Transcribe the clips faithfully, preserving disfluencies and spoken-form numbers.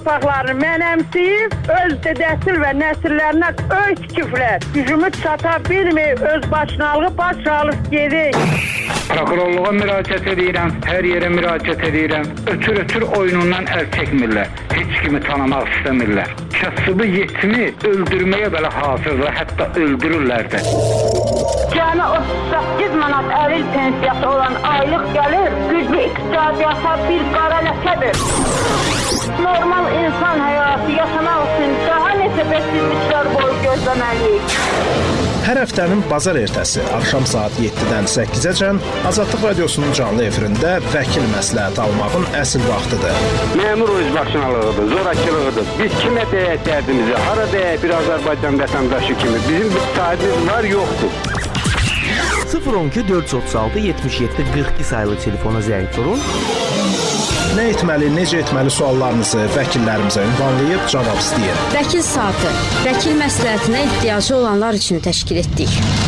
torpaqlarını mənəmsiyib, öz dədəsil və nəsillərinə öy tikiblər. Gücümü çata bilməyib, öz başınalığı baş alıb gedik. Prokurorluğa müraciət edirəm, hər yerə müraciət edirəm. Ötür-ötür oyunundan əl çəkmirlər. Heç kimi tanımaq istəmirlər. Kasıbı yetimi öldürməyə belə hazırlar, hətta öldürürlər də. Cəmi otuz səkkiz manat əlil pensiyası olan aylıq gəlir, güclü iqtisadiyyata bir qara ləkədir. Normal insan həyatı yaşamaq üçün daha neçə bəsizliklər boyu gözləməliyik. Hər həftənin bazar ertəsi axşam saat yeddidən səkkizəcən Azadlıq Radiosunun canlı efirində vəkil məsləhət almağın əsl vaxtıdır. Məmur özbaşınalığıdır, zorakılığıdır. Biz kimə deyək dərdimizi, hara deyək bir Azərbaycan vətəndaşı kimi. Bizim bir sahibimiz var, yoxdur. sıfır on iki dörd yüz otuz altı yetmiş yeddi qırx iki sayılı telefona zəng vurun. Nə etməli, necə etməli suallarınızı vəkillərimizə ünvanlayıb cavab istəyir. Vəkil saatı, vəkil məsləhətinə ehtiyacı olanlar üçün təşkil etdik.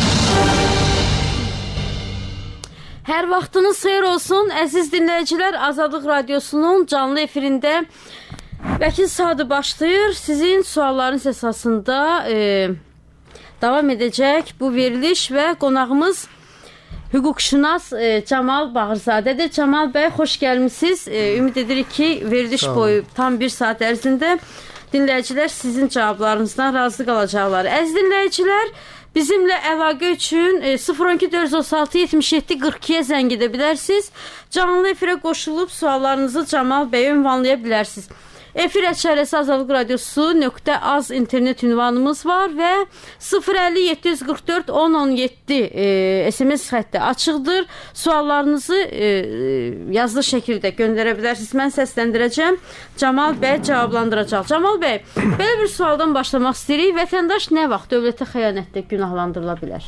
Hər vaxtınız xeyir olsun, əziz dinləyicilər. Azadlıq Radiosunun canlı efirində vəkil saatı başlayır. Sizin suallarınız əsasında e, davam edəcək bu veriliş və qonağımız hüquqşünas e, Camal Bağırzadədir. Camal bəy, xoş gəlmisiniz. E, ümid edirik ki, veriliş boyu tam bir saat ərzində dinləyicilər sizin cavablarınızdan razı qalacaqlar. Əziz dinləyicilər, bizimlə əlaqə üçün e, sıfır on iki dörd yüz otuz altı yetmiş yeddi qırx ikiyə zəng edə bilərsiniz. Canlı efirə qoşulub suallarınızı Camal bəyə ünvanlaya bilərsiniz. Efir əşarəsi Azadlıq Radiosu nöqtə az internet ünvanımız var və sıfır əlli yeddi yüz qırx dörd on on yeddi e, S M S xətti açıqdır. Suallarınızı e, yazılı şəkildə göndərə bilərsiniz. Mən səsləndirəcəm. Camal bəy cavablandıracaq. Camal bəy, belə bir sualdan başlamaq istəyirik. Vətəndaş nə vaxt dövlətə xəyanətdə günahlandırıla bilər?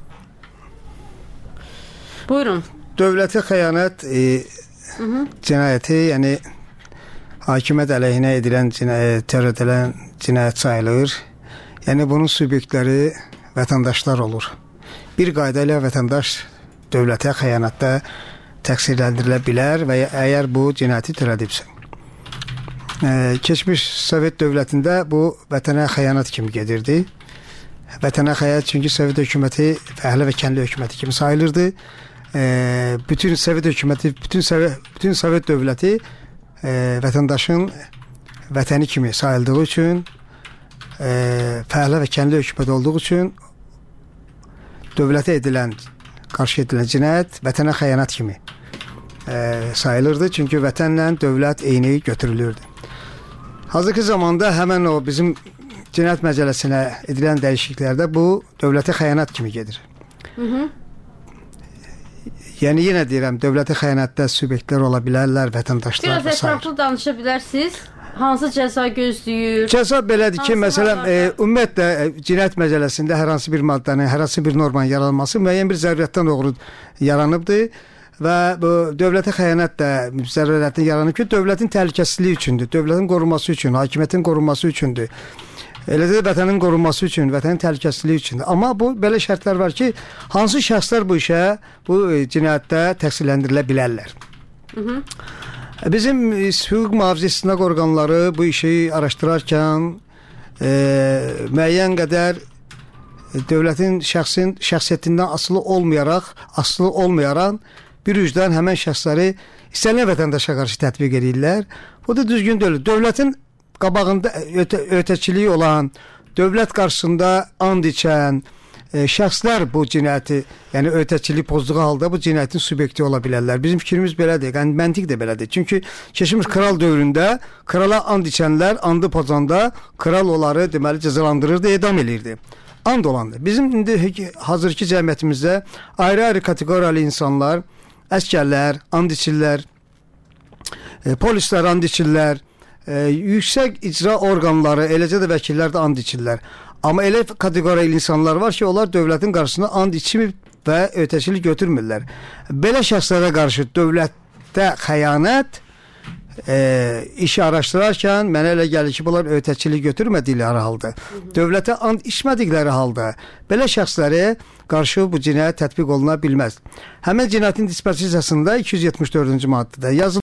Buyurun. Dövlətə xəyanət e, cinayəti, yəni hakimiyyət əleyhinə edilən cinayət, tərədd edilən cinayət sayılır. Yəni bunun subyektləri vətəndaşlar olur. Bir qayda ilə vətəndaş dövlətə xəyanətdə təqsirləndirilə bilər və əgər bu cinayəti törədibsə. E, keçmiş Sovet dövlətində bu vətənə xəyanət kimi gedirdi. Vətənə xəyanət çünki Sovet hökuməti fəhlə və kəndli hökuməti kimi sayılırdı. E, bütün Sovet hökuməti, bütün Sovet, bütün Sovet dövləti E, vətəndaşın vətəni kimi sayıldığı üçün, e, fəhlə və kəndli hökumət olduğu üçün dövlətə edilən, qarşı edilən cinayət vətənə xəyanət kimi e, sayılırdı. Çünki vətənlə dövlət eyni götürülürdü. Hazırki zamanda həmən o bizim cinayət məcəlləsinə edilən dəyişikliklərdə bu dövlətə xəyanət kimi gedir. Hı hı. Yəni yenə deyirəm, dövlətə xəyanətdə subyektlər ola bilərlər, vətəndaşlar da sayır. Biraz ətraflı danışa bilərsiniz. Hansı cəza gözləyir? Cəza belədir ki, məsələn, e, ümumiyyətlə e, cinayət məcəlləsində hər hansı bir maddənin, hər hansı bir normanın yaranması müəyyən bir zərurətdən doğru yaranıbdır və bu dövlətə xəyanət də zərurətdən yaranıb ki, dövlətin təhlükəsizliyi üçündür, dövlətin qorunması üçün, hakimiyyətin qorunması üçündür. Eləcə də vətənin qorunması üçün, vətənin təhlükəsizliyi üçündür. Amma bu belə şərtlər var ki, hansı şəxslər bu işə, bu cinayətdə təqsirləndirilə bilərlər. Hı -hı. Bizim hüquq mühafizə istinaq orqanları bu işi araşdırarkən e, müəyyən qədər dövlətin şəxsin şəxsiyyətindən asılı olmayaraq, asılı olmayaraq bir üzdən həmən şəxsləri istənilən vətəndaşa qarşı tətbiq edirlər. Bu da düzgün deyil. Dövlətin qabağında ötə, ötəçiliyi olan, dövlət qarşısında and içən e, şəxslər bu cinayəti, yəni ötəçilik pozduğu halda bu cinayətin subyekti ola bilərlər. Bizim fikrimiz belədir, yəni məntiq də belədir. Çünki keçmiş kral dövründə krala and içənlər andı pozanda kral onları deməli cəzalandırırdı, edam edirdi. And olandır. Bizim indi hazırki cəmiyyətimizdə ayrı-ayrı kateqoriyalı insanlar, əskərlər, and içirlər, e, polislər and içirlər, e, yüksək icra orqanları, eləcə də vəkillər də and içirlər. Amma elə kateqoriyalı insanlar var ki, onlar dövlətin qarşısında and içmir və ötəçilik götürmürlər. Belə şəxslərə qarşı dövlətdə xəyanət e, işi araşdırarkən mənə elə gəlir ki, bunlar ötəçilik götürmədikləri halda, dövlətə and içmədikləri halda belə şəxslərə qarşı bu cinayət tətbiq oluna bilməz. Həmin cinayətin dispozisiyasında iki yüz yetmiş dördüncü maddədə yazılır.